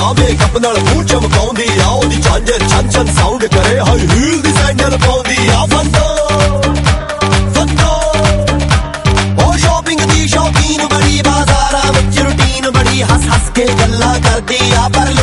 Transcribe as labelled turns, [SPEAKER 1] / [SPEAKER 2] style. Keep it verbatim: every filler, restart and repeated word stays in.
[SPEAKER 1] ਆ ਮੇਕਅਪ ਨਾਲ ਮੂੰਹ ਚਮਕਾਉਂਦੀ ਆ ਉਹਦੀ ਝਾਂਜਰ ਛਨ ਛਨ ਸਾਊਂਡ ਕਰੇ ਹਾਈ ਹੀਲ ਦੀ ਸੈਂਡਲ ਪਾਉਂਦੀ ਆ ਫੰਦੋ ਫੰਦੋ ਉਹ ਸ਼ਾਪਿੰਗ ਦੀ ਸ਼ੌਕੀਨ ਬੜੀ ਬਾਜ਼ਾਰਾਂ ਵਿੱਚ ਰੂਟੀਨ ਬੜੀ ਹੱਸ ਹੱਸ ਕੇ ਗੱਲਾਂ ਕਰਦੀ ਆ ਪਰ